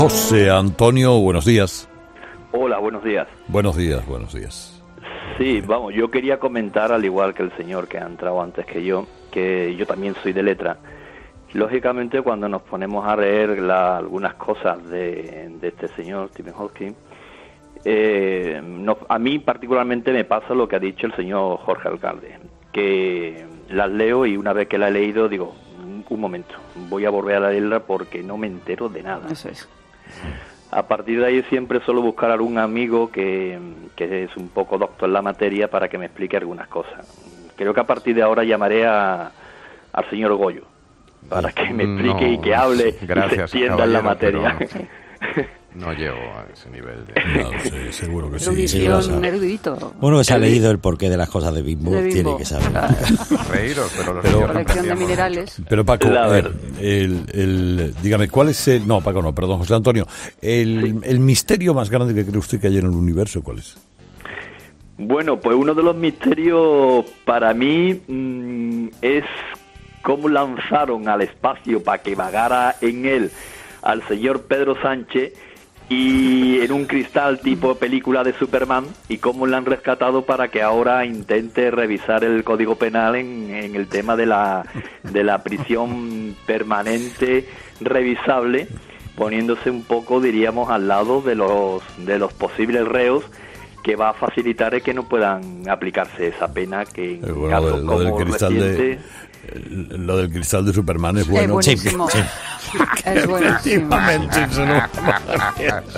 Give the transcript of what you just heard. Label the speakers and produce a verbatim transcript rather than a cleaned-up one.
Speaker 1: José Antonio, buenos días.
Speaker 2: Hola, buenos días.
Speaker 1: Buenos días, buenos días.
Speaker 2: Sí, vamos, yo quería comentar, al igual que el señor que ha entrado antes que yo, que yo también soy de letra. Lógicamente, cuando nos ponemos a leer la, algunas cosas de, de este señor, Stephen Hawking, eh, no, a mí particularmente me pasa lo que ha dicho el señor Jorge Alcalde, que las leo y una vez que la he leído digo, un momento, voy a volver a leerla porque no me entero de nada.
Speaker 3: Eso es.
Speaker 2: A partir de ahí siempre suelo buscar algún amigo que, que es un poco doctor en la materia para que me explique algunas cosas. Creo que a partir de ahora llamaré a, al señor Goyo para que me explique no, y que hable
Speaker 4: gracias,
Speaker 2: y se entienda en la materia.
Speaker 4: No llego a ese nivel de...
Speaker 1: No, sí, seguro que sí.
Speaker 3: Sí, un erudito.
Speaker 5: Uno que se ha leído el porqué de las cosas de Bimbo, de Bimbo. Tiene que saber.
Speaker 3: Claro.
Speaker 4: Reíros, pero los
Speaker 1: pero,
Speaker 3: colección de minerales.
Speaker 1: Pero Paco, eh, el, el, dígame, ¿cuál es el... No, Paco no, perdón, José Antonio. El, sí. el misterio más grande que cree usted que hay en el universo, ¿cuál es?
Speaker 2: Bueno, pues uno de los misterios para mí mmm, es cómo lanzaron al espacio para que vagara en él al señor Pedro Sánchez y en un cristal tipo película de Superman, y cómo le han rescatado para que ahora intente revisar el Código Penal en, en el tema de la de la prisión permanente revisable, poniéndose un poco, diríamos, al lado de los de los posibles reos, que va a facilitar el que no puedan aplicarse esa pena que en
Speaker 1: bueno,
Speaker 2: casos
Speaker 1: lo, lo
Speaker 2: como
Speaker 1: del cristal
Speaker 2: reciente...
Speaker 1: de... Lo del cristal de Superman es bueno.
Speaker 3: Es buenísimo.
Speaker 1: Sí, sí.
Speaker 3: Es buenísimo.
Speaker 1: Efectivamente, eso no.